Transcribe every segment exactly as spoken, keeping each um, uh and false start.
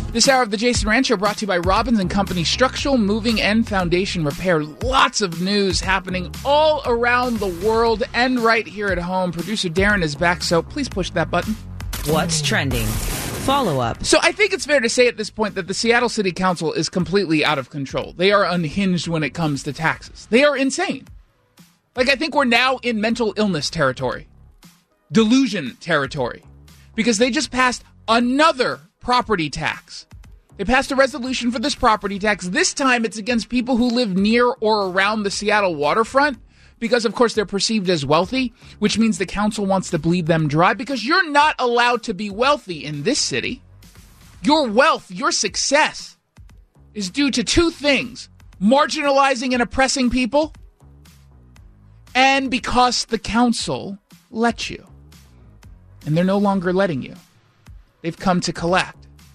This hour of the Jason Rant Show brought to you by Robbins and Company Structural, Moving, and Foundation Repair. Lots of news happening all around the world and right here at home. Producer Darren is back, so please push that button. What's trending? Follow up. So I think it's fair to say at this point that the Seattle City Council is completely out of control. They are unhinged when it comes to taxes. They are insane. Like, I think we're now in mental illness territory, delusion territory, because they just passed another property tax. They passed a resolution for this property tax. This time it's against people who live near or around the Seattle waterfront because, of course, they're perceived as wealthy, which means the council wants to bleed them dry because you're not allowed to be wealthy in this city. Your wealth, your success is due to two things: marginalizing and oppressing people, and because the council let you. And they're no longer letting you. They've come to collect.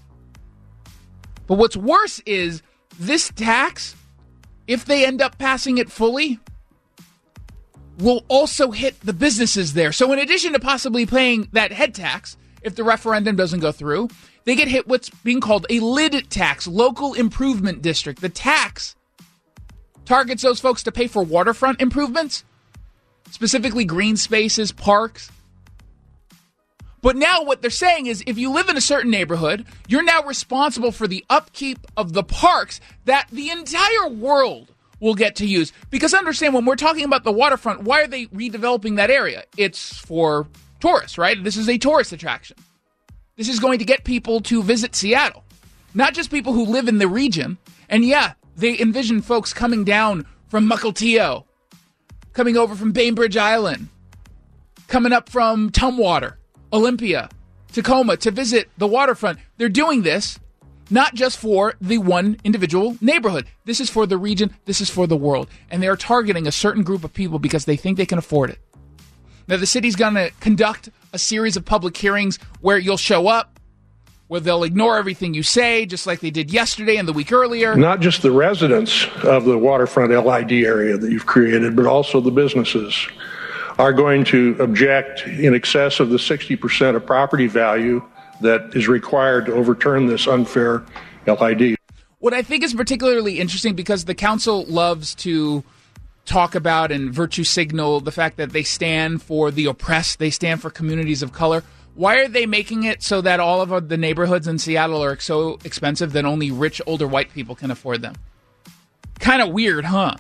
But what's worse is this tax, if they end up passing it fully, will also hit the businesses there. So in addition to possibly paying that head tax, if the referendum doesn't go through, they get hit what's being called a lid tax, local improvement district. The tax targets those folks to pay for waterfront improvements, specifically green spaces, parks. But now what they're saying is if you live in a certain neighborhood, you're now responsible for the upkeep of the parks that the entire world will get to use. Because understand, when we're talking about the waterfront, why are they redeveloping that area? It's for tourists, right? This is a tourist attraction. This is going to get people to visit Seattle, not just people who live in the region. And yeah, they envision folks coming down from Mukilteo, coming over from Bainbridge Island, coming up from Tumwater, Olympia, Tacoma to visit the waterfront. They're doing this not just for the one individual neighborhood. This is for the region. This is for the world. And they are targeting a certain group of people because they think they can afford it. Now, the city's going to conduct a series of public hearings where you'll show up, where they'll ignore everything you say, just like they did yesterday and the week earlier. Not just the residents of the waterfront L I D area that you've created, but also the businesses are going to object in excess of the sixty percent of property value that is required to overturn this unfair L I D. What I think is particularly interesting, because the council loves to talk about and virtue signal the fact that they stand for the oppressed, they stand for communities of color. Why are they making it so that all of the neighborhoods in Seattle are so expensive that only rich, older white people can afford them? Kind of weird, huh?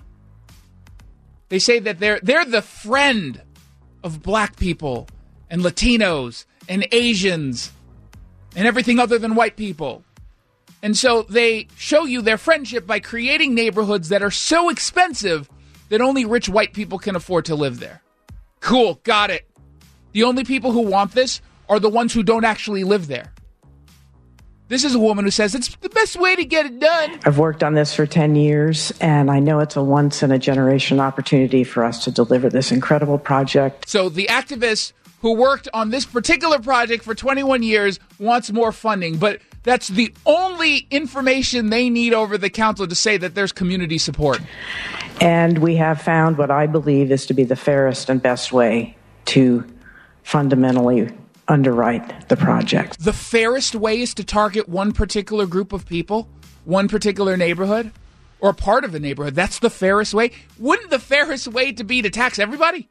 They say that they're they're the friend of black people and Latinos and Asians and everything other than white people. And so they show you their friendship by creating neighborhoods that are so expensive that only rich white people can afford to live there. Cool, got it. The only people who want this are the ones who don't actually live there. This is a woman who says it's the best way to get it done. I've worked on this for ten years, and I know it's a once-in-a-generation opportunity for us to deliver this incredible project. So the activist who worked on this particular project for twenty-one years wants more funding, but that's the only information they need over the council to say that there's community support. And we have found what I believe is to be the fairest and best way to fundamentally underwrite the project. The fairest way is to target one particular group of people, one particular neighborhood, or part of the neighborhood. That's the fairest way. Wouldn't the fairest way to be to tax everybody?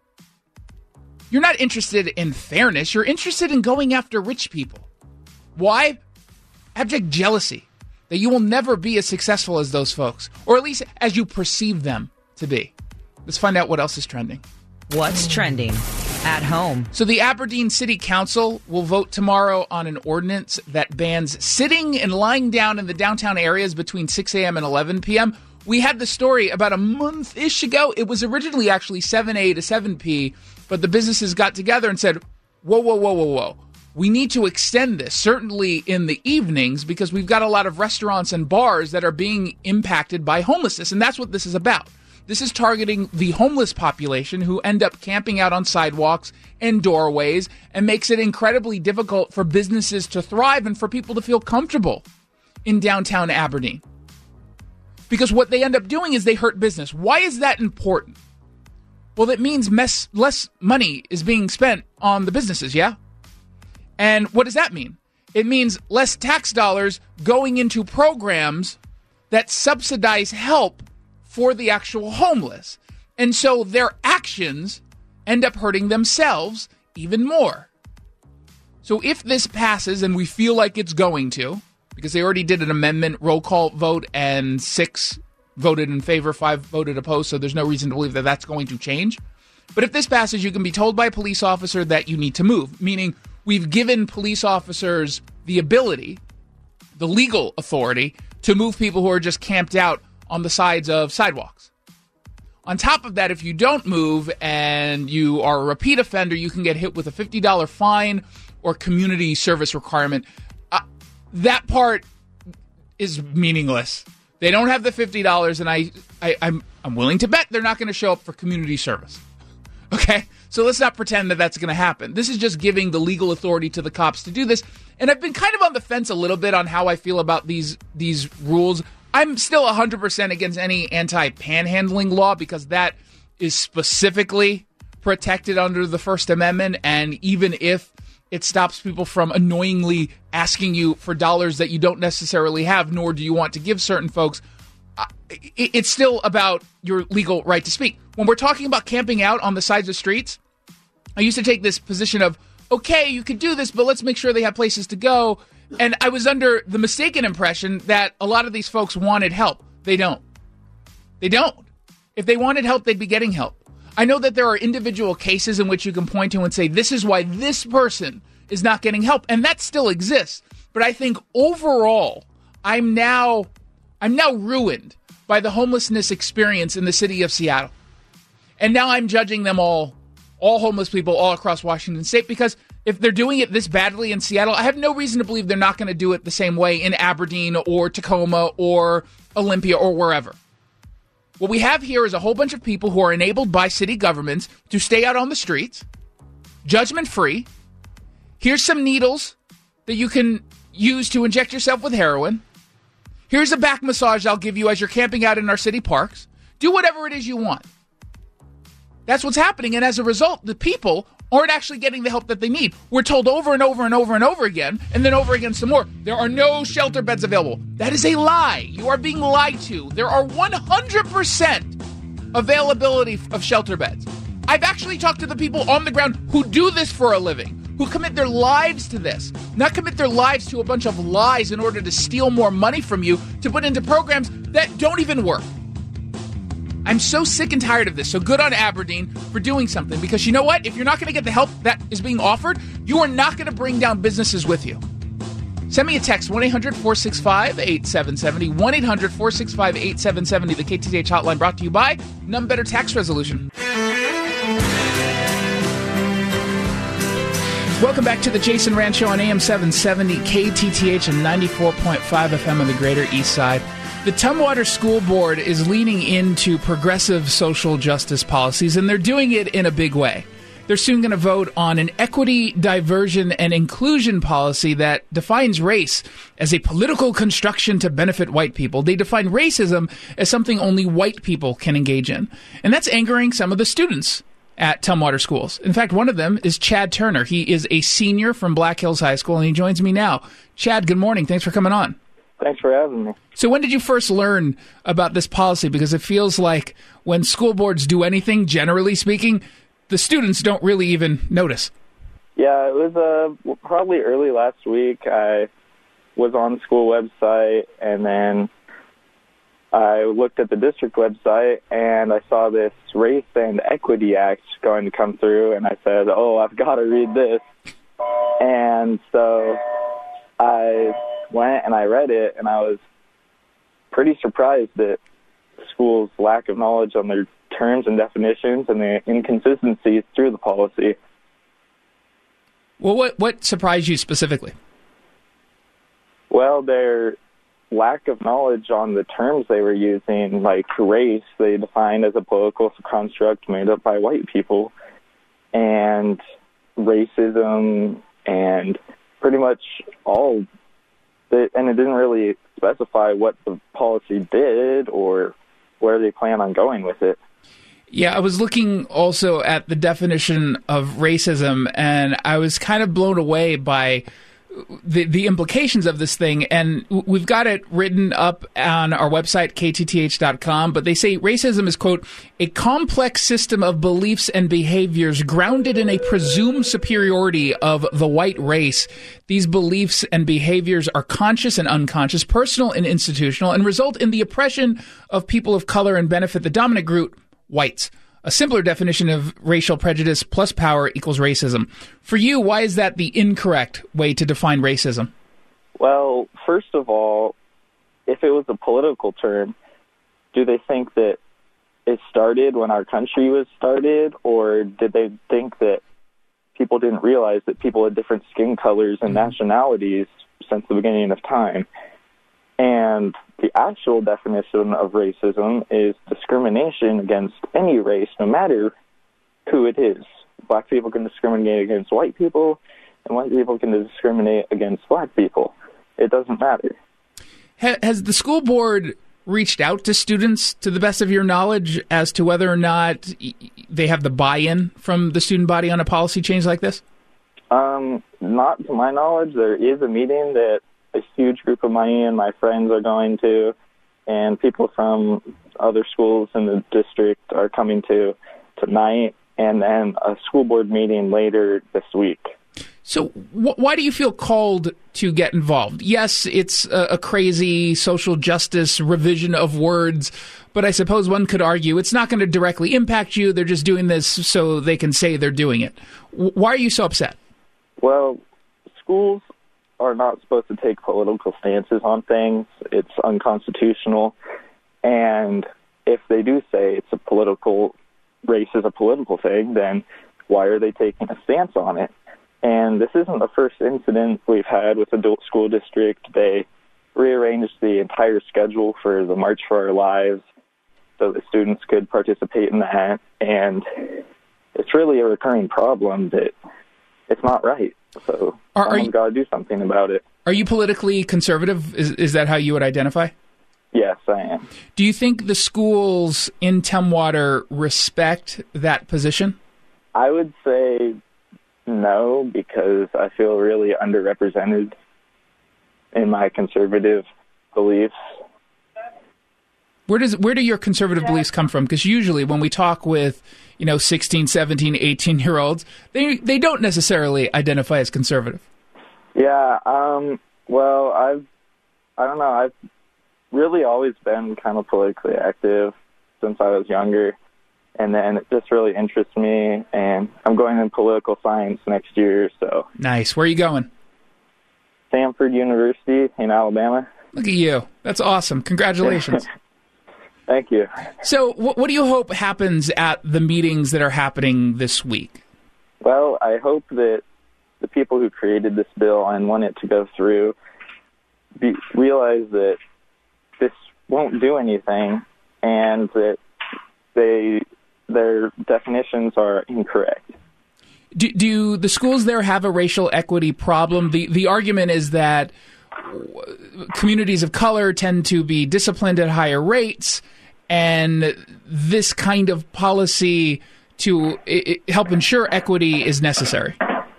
You're not interested in fairness. You're interested in going after rich people. Why? Abject jealousy that you will never be as successful as those folks, or at least as you perceive them to be. Let's find out what else is trending. What's trending at home? So the Aberdeen City Council will vote tomorrow on an ordinance that bans sitting and lying down in the downtown areas between six a.m. and eleven p.m. We had the story about a month-ish ago. It was originally actually seven a to seven p, but the businesses got together and said, whoa, whoa, whoa, whoa, whoa. We need to extend this, certainly in the evenings, because we've got a lot of restaurants and bars that are being impacted by homelessness, and that's what this is about. This is targeting the homeless population who end up camping out on sidewalks and doorways, and makes it incredibly difficult for businesses to thrive and for people to feel comfortable in downtown Aberdeen. Because what they end up doing is they hurt business. Why is that important? Well, that means mess, less money is being spent on the businesses, yeah? And what does that mean? It means less tax dollars going into programs that subsidize help for the actual homeless. And so their actions end up hurting themselves even more. So if this passes, and we feel like it's going to, because they already did an amendment roll call vote and six voted in favor, five voted opposed, so there's no reason to believe that that's going to change. But if this passes, you can be told by a police officer that you need to move, meaning we've given police officers the ability, the legal authority, to move people who are just camped out on the sides of sidewalks. On top of that, if you don't move and you are a repeat offender, you can get hit with a fifty dollars fine or community service requirement. Uh, that part is meaningless. They don't have the fifty dollars, and I, I, I'm, I'm willing to bet they're not going to show up for community service. Okay? So let's not pretend that that's going to happen. This is just giving the legal authority to the cops to do this. And I've been kind of on the fence a little bit on how I feel about these these rules. I'm still one hundred percent against any anti-panhandling law because that is specifically protected under the First Amendment. And even if it stops people from annoyingly asking you for dollars that you don't necessarily have, nor do you want to give certain folks, it's still about your legal right to speak. When we're talking about camping out on the sides of streets, I used to take this position of, okay, you can do this, but let's make sure they have places to go. And I was under the mistaken impression that a lot of these folks wanted help. They don't. They don't. If they wanted help, they'd be getting help. I know that there are individual cases in which you can point to and say, this is why this person is not getting help. And that still exists. But I think overall, I'm now, I'm now ruined by the homelessness experience in the city of Seattle. And now I'm judging them all, all homeless people all across Washington State, because if they're doing it this badly in Seattle, I have no reason to believe they're not going to do it the same way in Aberdeen or Tacoma or Olympia or wherever. What we have here is a whole bunch of people who are enabled by city governments to stay out on the streets, judgment-free. Here's some needles that you can use to inject yourself with heroin. Here's a back massage I'll give you as you're camping out in our city parks. Do whatever it is you want. That's what's happening, and as a result, the people aren't actually getting the help that they need. We're told over and over and over and over again, and then over again some more, there are no shelter beds available. That is a lie. You are being lied to. There are one hundred percent availability of shelter beds. I've actually talked to the people on the ground who do this for a living, who commit their lives to this, not commit their lives to a bunch of lies in order to steal more money from you to put into programs that don't even work. I'm so sick and tired of this. So good on Aberdeen for doing something, because you know what? If you're not going to get the help that is being offered, you are not going to bring down businesses with you. Send me a text, one eight hundred four six five eight seven seven zero, one eight hundred four six five eight seven seven zero, the K T T H hotline, brought to you by None Better Tax Resolution. Welcome back to the Jason Rand Show on A M seven seventy, K T T H and ninety-four point five F M on the Greater East Side. The Tumwater School Board is leaning into progressive social justice policies, and they're doing it in a big way. They're soon going to vote on an equity, diversion, and inclusion policy that defines race as a political construction to benefit white people. They define racism as something only white people can engage in. And that's angering some of the students at Tumwater schools. In fact, one of them is Chad Turner. He is a senior from Black Hills High School, and he joins me now. Chad, good morning. Thanks for coming on. Thanks for having me. So when did you first learn about this policy? Because it feels like when school boards do anything, generally speaking, the students don't really even notice. Yeah, it was uh, probably early last week. I was on the school website, and then I looked at the district website, and I saw this Race and Equity Act going to come through, and I said, oh, I've got to read this. And so I went and I read it, and I was pretty surprised at schools' lack of knowledge on their terms and definitions and the inconsistencies through the policy. Well, what what surprised you specifically? Well, their lack of knowledge on the terms they were using, like race, they defined as a political construct made up by white people, and racism, and pretty much all. And it didn't really specify what the policy did or where they plan on going with it. Yeah, I was looking also at the definition of racism, and I was kind of blown away by the the implications of this thing, and we've got it written up on our website, K T T H dot com, but they say racism is, quote, a complex system of beliefs and behaviors grounded in a presumed superiority of the white race. These beliefs and behaviors are conscious and unconscious, personal and institutional, and result in the oppression of people of color and benefit the dominant group, whites. A simpler definition of racial prejudice plus power equals racism. For you, why is that the incorrect way to define racism? Well, first of all, if it was a political term, do they think that it started when our country was started, or did they think that people didn't realize that people had different skin colors and mm-hmm. nationalities since the beginning of time? And the actual definition of racism is discrimination against any race, no matter who it is. Black people can discriminate against white people, and white people can discriminate against black people. It doesn't matter. Has the school board reached out to students, to the best of your knowledge, as to whether or not they have the buy-in from the student body on a policy change like this? Um, not to my knowledge. There is a meeting that a huge group of my and my friends are going to, and people from other schools in the district are coming to tonight, and then a school board meeting later this week. So wh- why do you feel called to get involved? Yes, it's a, a crazy social justice revision of words, but I suppose one could argue it's not going to directly impact you. They're just doing this so they can say they're doing it. W- why are you so upset? Well, schools are not supposed to take political stances on things. It's unconstitutional. And if they do say it's a political, race is a political thing, then why are they taking a stance on it? And this isn't the first incident we've had with adult school district. They rearranged the entire schedule for the March for Our Lives so that students could participate in that. And it's really a recurring problem that it's not right. So are, are someone's got to do something about it. Are you politically conservative? Is is that how you would identify? Yes, I am. Do you think the schools in Tumwater respect that position? I would say no, because I feel really underrepresented in my conservative beliefs. Where does where do your conservative beliefs come from? Because usually when we talk with, you know, sixteen, seventeen, eighteen-year-olds, they they don't necessarily identify as conservative. Yeah, um, well, I've, I don't know, I've really always been kind of politically active since I was younger, and then it just really interests me, and I'm going in political science next year, so. Nice. Where are you going? Stanford University in Alabama. Look at you. That's awesome. Congratulations. Thank you. So what, what do you hope happens at the meetings that are happening this week? Well, I hope that the people who created this bill and want it to go through be, realize that this won't do anything and that they their definitions are incorrect. Do, do the schools there have a racial equity problem? The the argument is that communities of color tend to be disciplined at higher rates, and this kind of policy to I- help ensure equity is necessary.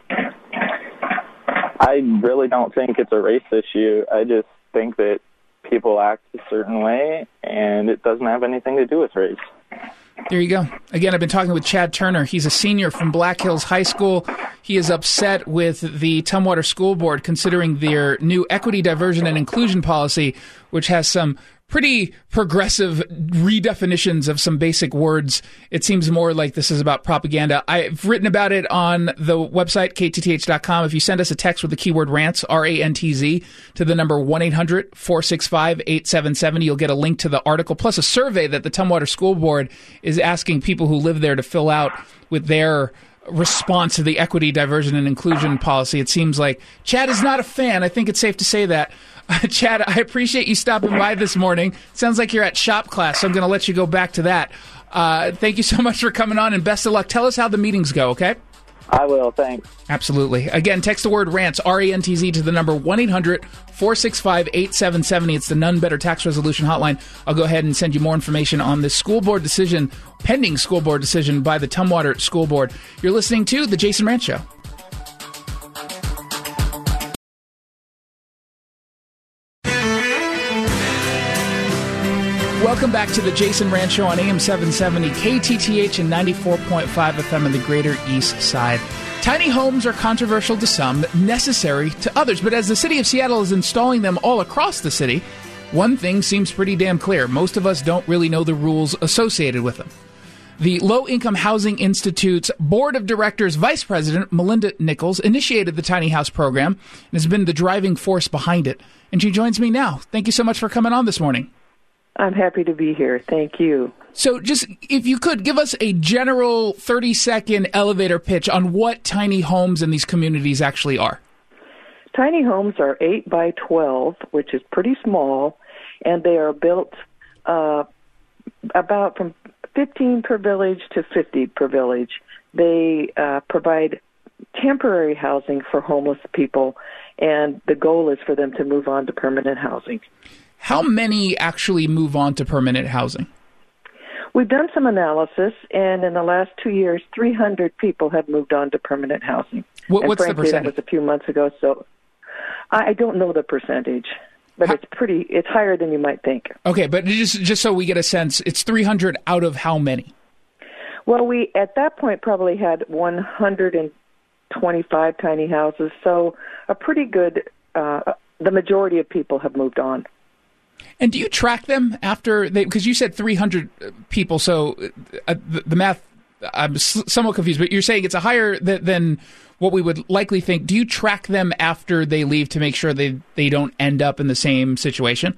I really don't think it's a race issue. I just think that people act a certain way, and it doesn't have anything to do with race. There you go. Again, I've been talking with Chad Turner. He's a senior from Black Hills High School. He is upset with the Tumwater School Board considering their new equity, diversion, and inclusion policy, which has some pretty progressive redefinitions of some basic words. It seems more like this is about propaganda. I've written about it on the website, K T T H dot com. If you send us a text with the keyword rants, R A N T Z, to the number one eight hundred four six five eight seven seven, you'll get a link to the article, plus a survey that the Tumwater School Board is asking people who live there to fill out with their response to the equity, diversion, and inclusion policy. It seems like Chad is not a fan. I think it's safe to say that. Uh, Chad, I appreciate you stopping by this morning. Sounds like you're at shop class, so I'm going to let you go back to that. Uh, thank you so much for coming on, and best of luck. Tell us how the meetings go, okay? I will, thanks. Absolutely. Again, text the word rants, R A N T Z, to the number one eight hundred four six five eight seven seven zero. It's the None Better Tax Resolution Hotline. I'll go ahead and send you more information on this school board decision, pending school board decision by the Tumwater School Board. You're listening to The Jason Rantz Show. Welcome back to the Jason Rand Show on A M seven seventy, K T T H and ninety-four point five F M in the greater East Side. Tiny homes are controversial to some, necessary to others. But as the city of Seattle is installing them all across the city, one thing seems pretty damn clear. Most of us don't really know the rules associated with them. The Low Income Housing Institute's Board of Directors Vice President Melinda Nichols initiated the Tiny House program and has been the driving force behind it. And she joins me now. Thank you so much for coming on this morning. I'm happy to be here. Thank you. So just, if you could, give us a general thirty-second elevator pitch on what tiny homes in these communities actually are. Tiny homes are eight by twelve, which is pretty small, and they are built uh, about from fifteen per village to fifty per village. They uh, provide temporary housing for homeless people, and the goal is for them to move on to permanent housing. How many actually move on to permanent housing? We've done some analysis, and in the last two years, three hundred people have moved on to permanent housing. What, and what's frankly, the percentage? That was a few months ago, so I don't know the percentage, but how, it's pretty. It's higher than you might think. Okay, but just just so we get a sense, it's three hundred out of how many? Well, we at that point probably had one hundred twenty-five tiny houses, so a pretty good. Uh, the majority of people have moved on. And do you track them after they, because you said three hundred people, so uh, the, the math, I'm somewhat confused, but you're saying it's a higher th- than what we would likely think. Do you track them after they leave to make sure they, they don't end up in the same situation?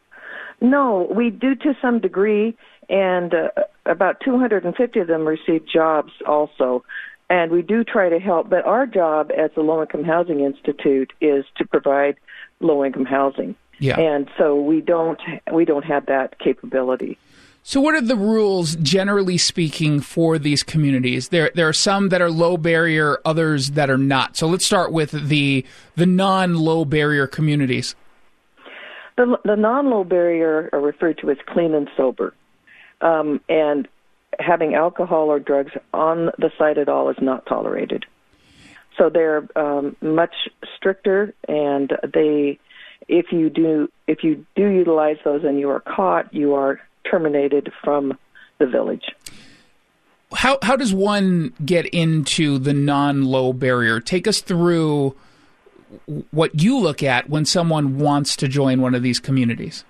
No, we do to some degree, and uh, about two hundred fifty of them receive jobs also. And we do try to help, but our job as the Low Income Housing Institute is to provide low-income housing. Yeah. And so we don't we don't have that capability. So what are the rules, generally speaking, for these communities? There there are some that are low barrier, others that are not. So let's start with the the non-low barrier communities. The, the non-low barrier are referred to as clean and sober. Um, and having alcohol or drugs on the site at all is not tolerated. So they're um, much stricter, and they... If you do, if you do utilize those and you are caught, you are terminated from the village. How how does one get into the non-low barrier? Take us through what you look at when someone wants to join one of these communities.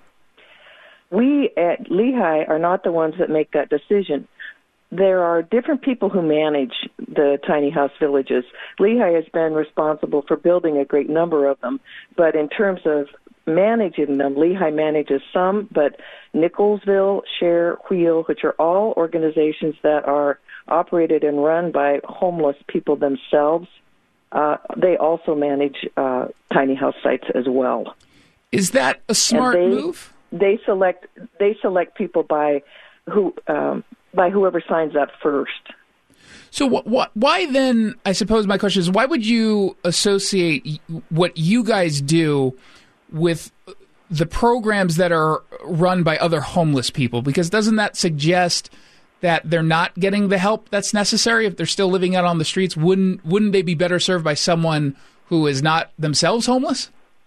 We at Lehigh are not the ones that make that decision. There are different people who manage the tiny house villages. Lehigh has been responsible for building a great number of them, but in terms of managing them, Lehigh manages some, but Nicholsville, Share, Wheel, which are all organizations that are operated and run by homeless people themselves, uh, they also manage uh, tiny house sites as well. Is that a smart they, move? They select they select people by who. Um, by whoever signs up first. So wh- wh- why then, I suppose my question is, why would you associate what you guys do with the programs that are run by other homeless people? Because doesn't that suggest that they're not getting the help that's necessary if they're still living out on the streets? Wouldn't wouldn't they be better served by someone who is not themselves homeless?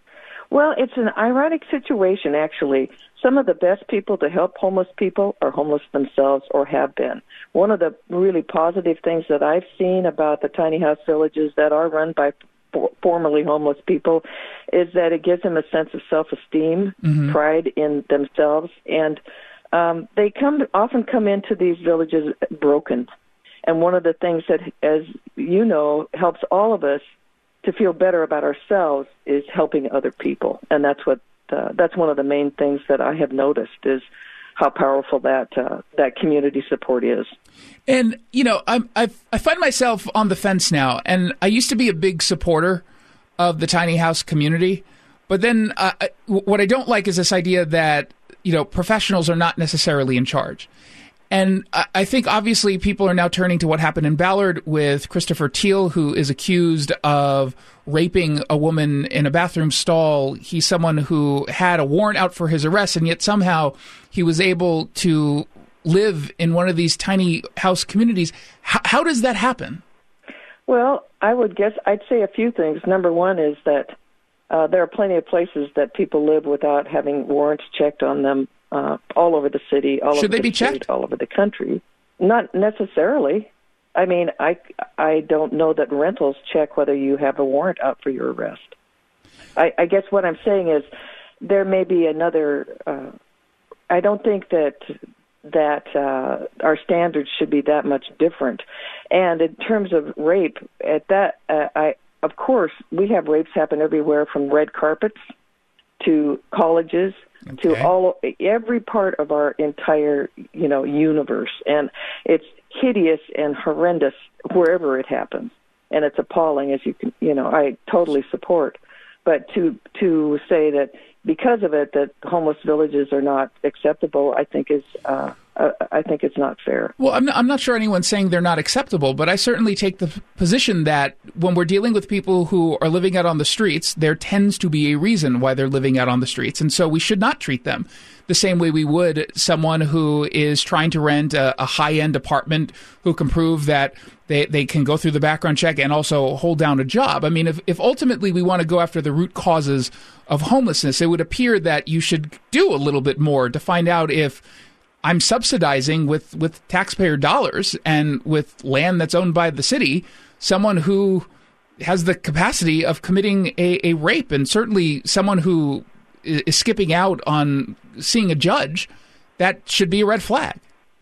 Well, it's an ironic situation, actually. Some of the best people to help homeless people are homeless themselves or have been. One of the really positive things that I've seen about the tiny house villages that are run by for, formerly homeless people is that it gives them a sense of self-esteem, mm-hmm. pride in themselves, and um, they come often come into these villages broken. And one of the things that, as you know, helps all of us to feel better about ourselves is helping other people, and that's what uh, that's one of the main things that I have noticed is how powerful that uh, that community support is. And you know, I'm, I I find myself on the fence now, and I used to be a big supporter of the tiny house community, but then uh, what I don't like is this idea that you know professionals are not necessarily in charge. And I think, obviously, people are now turning to what happened in Ballard with Christopher Teal, who is accused of raping a woman in a bathroom stall. He's someone who had a warrant out for his arrest, and yet somehow he was able to live in one of these tiny house communities. How, how does that happen? Well, I would guess I'd say a few things. Number one is that uh, there are plenty of places that people live without having warrants checked on them uh, all over the city, all Should over they the be state, checked? all over the country. Not necessarily. I mean, I, I don't know that rentals check whether you have a warrant out for your arrest. I, I guess what I'm saying is there may be another. Uh, I don't think that that uh, our standards should be that much different. And in terms of rape, at that, uh, I of course we have rapes happen everywhere, from red carpets to colleges. Okay. To all every part of our entire, you know, universe, and it's hideous and horrendous wherever it happens, and it's appalling, as you can, you know, I totally support. But to to say that because of it that homeless villages are not acceptable, I think is uh, uh, I think it's not fair. Well, I'm not, I'm not sure anyone's saying they're not acceptable, but I certainly take the position that when we're dealing with people who are living out on the streets, there tends to be a reason why they're living out on the streets, and so we should not treat them the same way we would someone who is trying to rent a, a high-end apartment who can prove that they, they can go through the background check and also hold down a job. I mean, if, if ultimately we want to go after the root causes of homelessness, it would appear that you should do a little bit more to find out if I'm subsidizing with, with taxpayer dollars and with land that's owned by the city someone who has the capacity of committing a, a rape, and certainly someone who is skipping out on seeing a judge. That should be a red flag.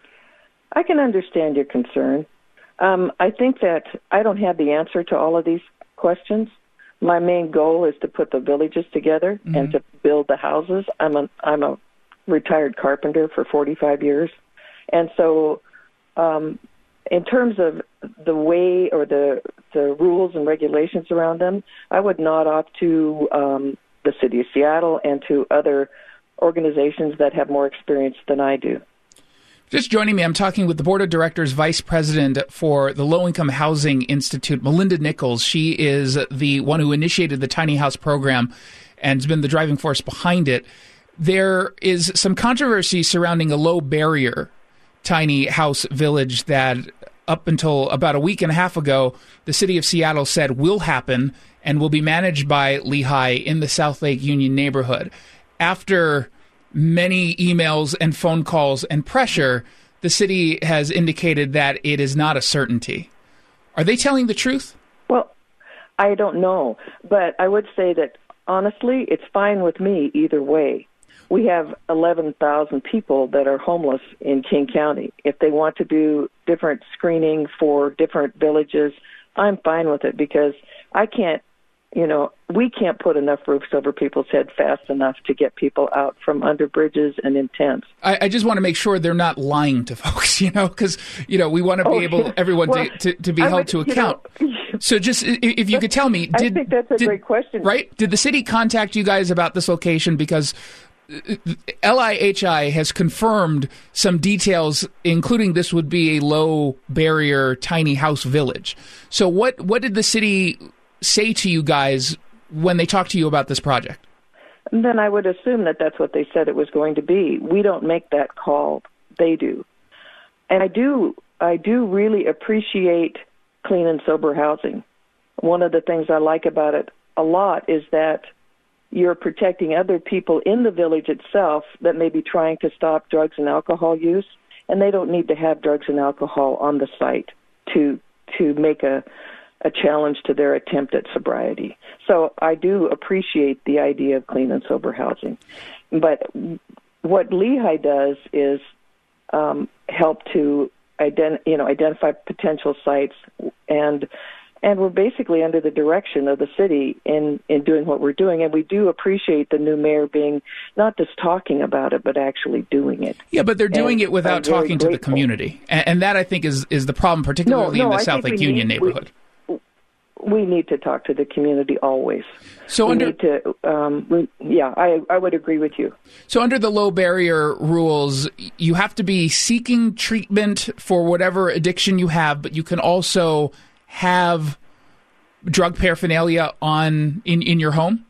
I can understand your concern. Um, I think that I don't have the answer to all of these questions. My main goal is to put the villages together mm-hmm. and to build the houses. I'm a I'm a retired carpenter for forty-five years, and so um, in terms of the way or the the rules and regulations around them, I would nod off to um, the City of Seattle and to other organizations that have more experience than I do. Just joining me, I'm talking with the Board of Directors Vice President for the Low Income Housing Institute, Melinda Nichols. She is the one who initiated the tiny house program and has been the driving force behind it. There is some controversy surrounding a low barrier tiny house village that up until about a week and a half ago, the City of Seattle said will happen and will be managed by Lehigh in the South Lake Union neighborhood. After many emails and phone calls and pressure, the city has indicated that it is not a certainty. Are they telling the truth? Well, I don't know, but I would say that, honestly, it's fine with me either way. We have eleven thousand people that are homeless in King County. If they want to do different screening for different villages, I'm fine with it, because I can't, you know, we can't put enough roofs over people's head fast enough to get people out from under bridges and in tents. I, I just want to make sure they're not lying to folks, you know, because, you know, we want to be oh, able, everyone well, to, to, to be held would, to account. You know, so just if you could tell me, did, I think that's a did, great question. Right? Did the city contact you guys about this location? Because L I H I has confirmed some details, including this would be a low barrier tiny house village. So what, what did the city say to you guys when they talked to you about this project? And then I would assume that that's what they said it was going to be. We don't make that call. They do. And I do, I do really appreciate clean and sober housing. One of the things I like about it a lot is that you're protecting other people in the village itself that may be trying to stop drugs and alcohol use, and they don't need to have drugs and alcohol on the site to to make a a challenge to their attempt at sobriety. So I do appreciate the idea of clean and sober housing. But what Lehigh does is um, help to ident- you know, identify potential sites, and and we're basically under the direction of the city in, in doing what we're doing. And we do appreciate the new mayor being not just talking about it, but actually doing it. Yeah, but they're doing and it without talking to the community. And, and that, I think, is, is the problem, particularly no, no, in the I South Lake Union need, neighborhood. We, we need to talk to the community always. So we under, need to, um, we, yeah, I, I would agree with you. So under the low barrier rules, you have to be seeking treatment for whatever addiction you have, but you can also have drug paraphernalia on in, in your home?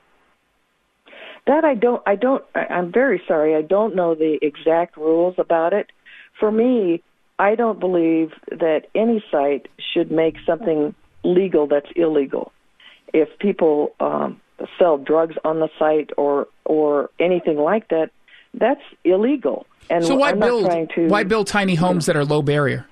That I don't, I don't, I'm very sorry. I don't know the exact rules about it. For me, I don't believe that any site should make something legal that's illegal. If people um, sell drugs on the site or or anything like that, that's illegal. And so why I'm build not trying to, why build tiny homes that are low barrier?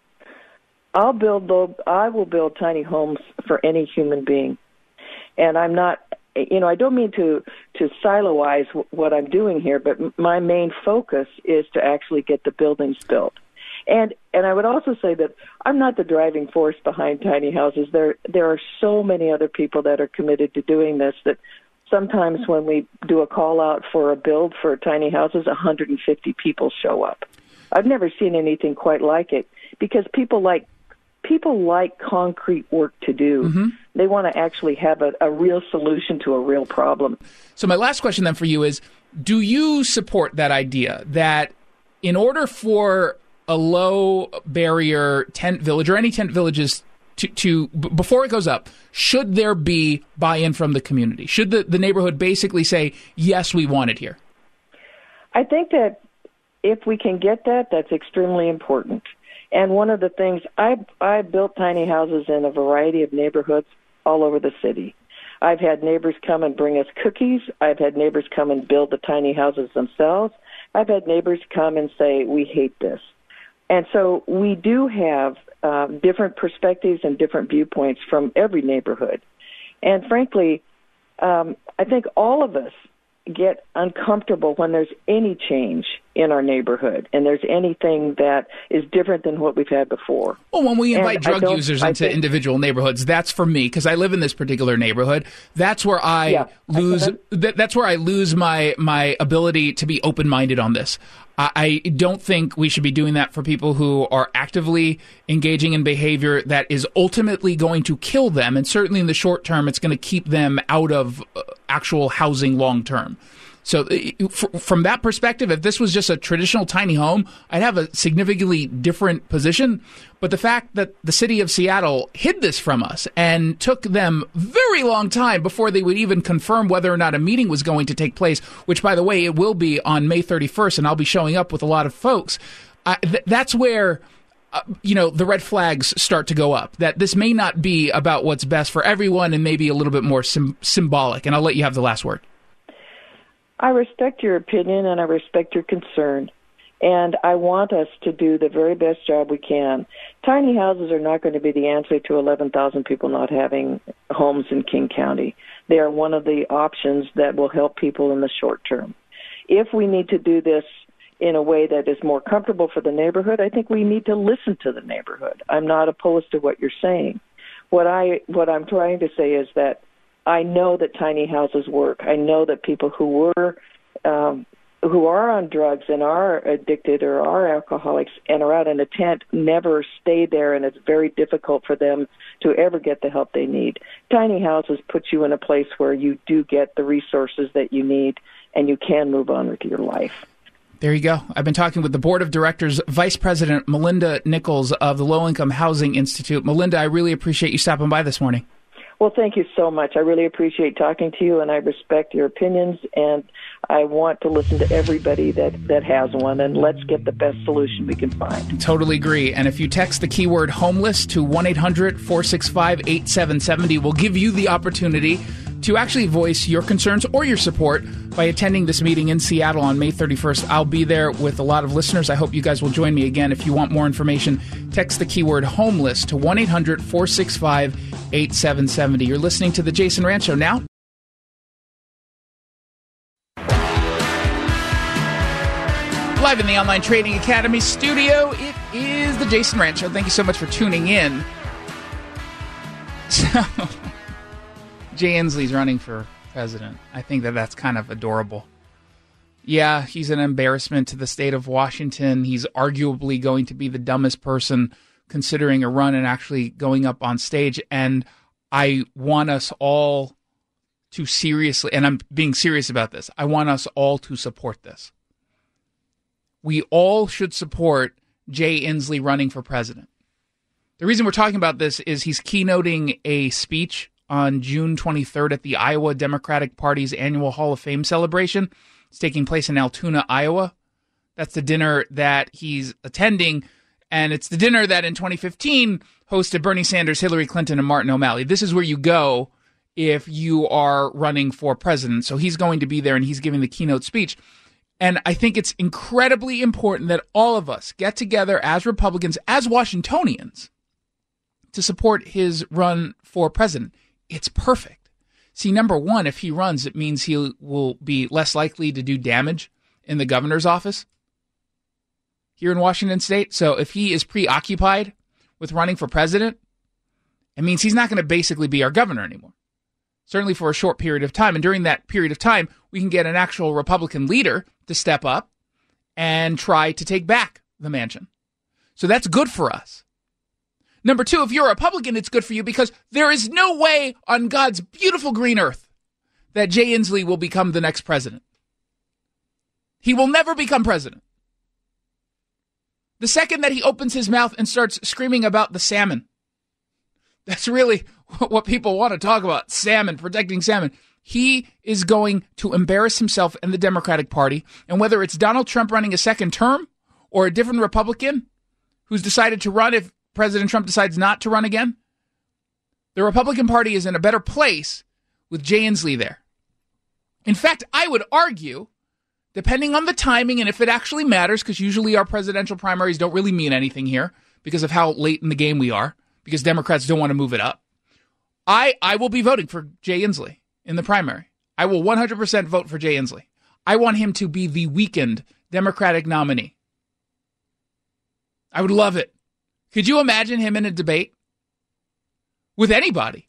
I'll build low, I will build tiny homes for any human being. And I'm not, you know, I don't mean to, to siloize what I'm doing here, but my main focus is to actually get the buildings built. And and I would also say that I'm not the driving force behind tiny houses. There there are so many other people that are committed to doing this that sometimes when we do a call out for a build for tiny houses, one hundred fifty people show up. I've never seen anything quite like it because people like people like concrete work to do. Mm-hmm. They want to actually have a, a real solution to a real problem. So my last question then for you is, do you support that idea that in order for a low barrier tent village or any tent villages to, to b- before it goes up, should there be buy-in from the community? Should the, the neighborhood basically say, yes, we want it here? I think that if we can get that, that's extremely important. And one of the things, I, I built tiny houses in a variety of neighborhoods all over the city. I've had neighbors come and bring us cookies. I've had neighbors come and build the tiny houses themselves. I've had neighbors come and say, we hate this. And so we do have uh, different perspectives and different viewpoints from every neighborhood. And frankly, um, I think all of us get uncomfortable when there's any change in our neighborhood and there's anything that is different than what we've had before. Well, when we invite and drug users into think, individual neighborhoods, that's for me because I live in this particular neighborhood. That's where I yeah, lose. I that, that's where I lose my my ability to be open-minded on this. I don't think we should be doing that for people who are actively engaging in behavior that is ultimately going to kill them. And certainly in the short term, it's going to keep them out of actual housing long term. So from that perspective, if this was just a traditional tiny home, I'd have a significantly different position. But the fact that the city of Seattle hid this from us and took them very long time before they would even confirm whether or not a meeting was going to take place, which, by the way, it will be on May thirty-first, and I'll be showing up with a lot of folks, uh, th- that's where Uh, you know, the red flags start to go up, that this may not be about what's best for everyone and maybe a little bit more sim- symbolic. And I'll let you have the last word. I respect your opinion and I respect your concern. And I want us to do the very best job we can. Tiny houses are not going to be the answer to eleven thousand people not having homes in King County. They are one of the options that will help people in the short term. If we need to do this in a way that is more comfortable for the neighborhood, I think we need to listen to the neighborhood. I'm not opposed to what you're saying. What I what I'm trying to say is that I know that tiny houses work. I know that people who were um, who are on drugs and are addicted or are alcoholics and are out in a tent never stay there, and it's very difficult for them to ever get the help they need. Tiny houses put you in a place where you do get the resources that you need and you can move on with your life. There you go. I've been talking with the Board of Directors, Vice President Melinda Nichols of the Low Income Housing Institute. Melinda, I really appreciate you stopping by this morning. Well, thank you so much. I really appreciate talking to you, and I respect your opinions, and I want to listen to everybody that, that has one, and let's get the best solution we can find. Totally agree. And if you text the keyword homeless to one eight hundred four six five eight seven seven zero, we'll give you the opportunity to actually voice your concerns or your support by attending this meeting in Seattle on May thirty-first. I'll be there with a lot of listeners. I hope you guys will join me again. If you want more information, text the keyword homeless to one eight hundred four six five eight seven seven zero. You're listening to The Jason Rant Show now. Live in the Online Trading Academy studio, it is The Jason Rant Show. Thank you so much for tuning in. So, Jay Inslee's running for president. I think that that's kind of adorable. Yeah, he's an embarrassment to the state of Washington. He's arguably going to be the dumbest person considering a run and actually going up on stage. And I want us all to seriously, and I'm being serious about this, I want us all to support this. We all should support Jay Inslee running for president. The reason we're talking about this is he's keynoting a speech on June twenty-third at the Iowa Democratic Party's annual Hall of Fame celebration. It's taking place in Altoona, Iowa. That's the dinner that he's attending, and it's the dinner that in twenty fifteen hosted Bernie Sanders, Hillary Clinton, and Martin O'Malley. This is where you go if you are running for president. So he's going to be there, and he's giving the keynote speech. And I think it's incredibly important that all of us get together as Republicans, as Washingtonians, to support his run for president. It's perfect. See, number one, if he runs, it means he will be less likely to do damage in the governor's office here in Washington State. So if he is preoccupied with running for president, it means he's not going to basically be our governor anymore, certainly for a short period of time. And during that period of time, we can get an actual Republican leader to step up and try to take back the mansion. So that's good for us. Number two, if you're a Republican, it's good for you because there is no way on God's beautiful green earth that Jay Inslee will become the next president. He will never become president. The second that he opens his mouth and starts screaming about the salmon, that's really what people want to talk about, salmon, protecting salmon. He is going to embarrass himself and the Democratic Party. And whether it's Donald Trump running a second term or a different Republican who's decided to run if President Trump decides not to run again, the Republican Party is in a better place with Jay Inslee there. In fact, I would argue, depending on the timing and if it actually matters, because usually our presidential primaries don't really mean anything here because of how late in the game we are, because Democrats don't want to move it up, I, I will be voting for Jay Inslee in the primary. I will one hundred percent vote for Jay Inslee. I want him to be the weakened Democratic nominee. I would love it. Could you imagine him in a debate with anybody?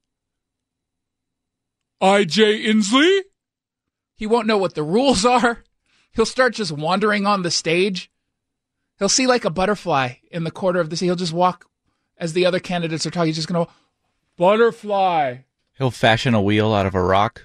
I, Jay Inslee? He won't know what the rules are. He'll start just wandering on the stage. He'll see like a butterfly in the corner of the sea. He'll just walk as the other candidates are talking. He's just going to, butterfly. He'll fashion a wheel out of a rock.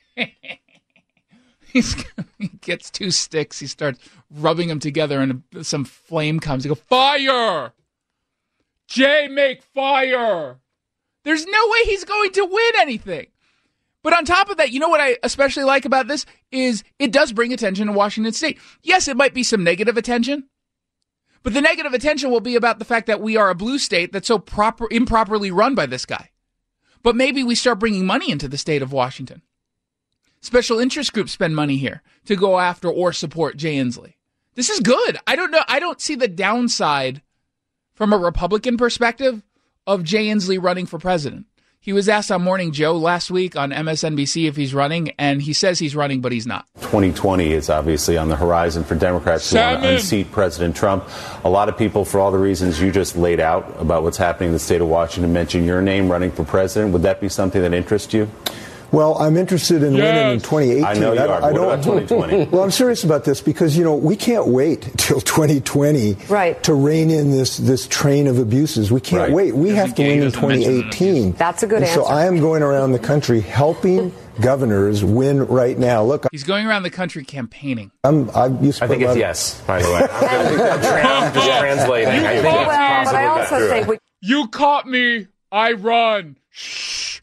He's, he gets two sticks. He starts rubbing them together and some flame comes. He goes, fire! Jay, make fire! There's no way he's going to win anything. But on top of that, you know what I especially like about this is it does bring attention to Washington State. Yes, it might be some negative attention, but the negative attention will be about the fact that we are a blue state that's so proper, improperly run by this guy. But maybe we start bringing money into the state of Washington. Special interest groups spend money here to go after or support Jay Inslee. This is good. I don't know. I don't see the downside from a Republican perspective of Jay Inslee running for president. He was asked on Morning Joe last week on M S N B C if he's running, and he says he's running, but he's not. twenty twenty is obviously on the horizon for Democrats who want to unseat President Trump. A lot of people, for all the reasons you just laid out about what's happening in the state of Washington, mention your name running for president. Would that be something that interests you? Well, I'm interested in yes. winning in twenty eighteen. I know you are. I, I don't, what about twenty twenty? Well, I'm serious about this because, you know, we can't wait till twenty twenty right. to rein in this this train of abuses. We can't right. wait. We have to win in twenty eighteen. That's a good and answer. So I am going around the country helping governors win right now. Look, he's going around the country campaigning. I'm, I'm used to I think it's yes, by the way. I'm just translating. I think well, that's but I also think we- you caught me. I run. Shh.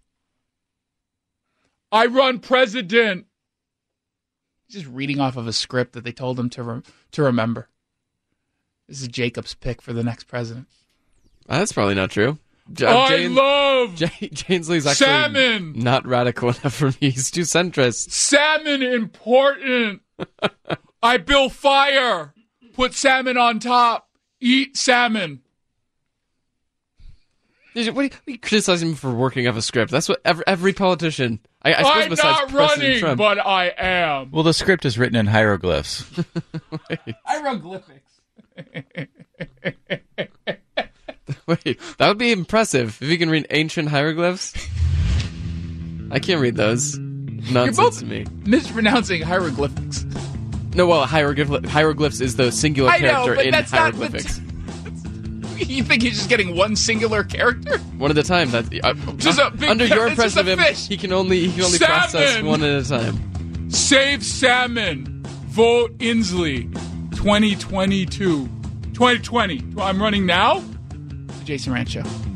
I run president. He's just reading off of a script that they told him to re- to remember. This is Jacob's pick for the next president. Uh, that's probably not true. J- I Jane, love Jane, Janesley's actually salmon. Not radical enough for me. He's too centrist. Salmon important. I build fire. Put salmon on top. Eat salmon. What are you, you criticizing him for working off a script? That's what every, every politician. I, I suppose I'm besides not President running, Trump. but I am. Well, the script is written in hieroglyphs. Hieroglyphics. Wait, that would be impressive if you can read ancient hieroglyphs. I can't read those. Nonsense You're both to me. Mispronouncing hieroglyphics. No, well, hieroglyph- hieroglyphs is the singular I know, character but in that's not the hieroglyphics. t- You think he's just getting one singular character? One at a time. That uh, Just uh, a big under ca- your it's just impression of a him, fish. he can only he can only Salmon! process one at a time. Save salmon. Vote Inslee. twenty twenty-two. twenty twenty. I'm running now? The Jason Ranch Show.